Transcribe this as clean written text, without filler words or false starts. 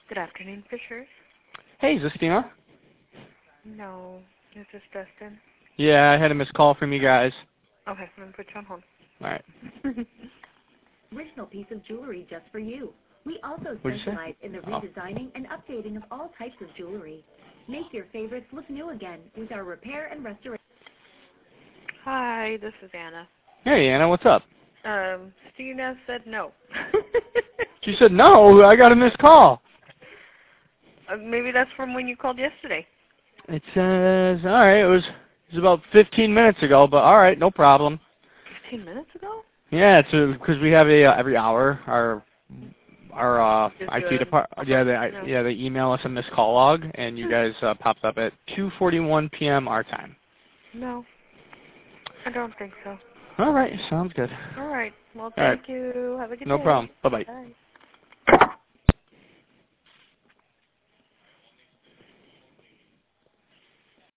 Good afternoon, Fishers. Hey, is this Dina? No, is this Dustin? Yeah, I had a missed call from you guys. Okay, I'm going to put you on hold. All right. Original piece of jewelry just for you. We also What'd you say? specialize in the redesigning and updating of all types of jewelry. Make your favorites look new again with our repair and restoration. Hi, this is Anna. Hey, Anna, what's up? Stina said no. She said, no, I got a missed call. Maybe that's from when you called yesterday. It says, all right, it was about 15 minutes ago, but all right, no problem. 15 minutes ago? Yeah, it's because we have a every hour our IT department. Yeah, they email us a missed call log, and you guys popped up at 2:41 p.m. our time. No, I don't think so. All right, sounds good. All right. Well, All right. thank you. Have a good day. No problem. Bye-bye. Bye.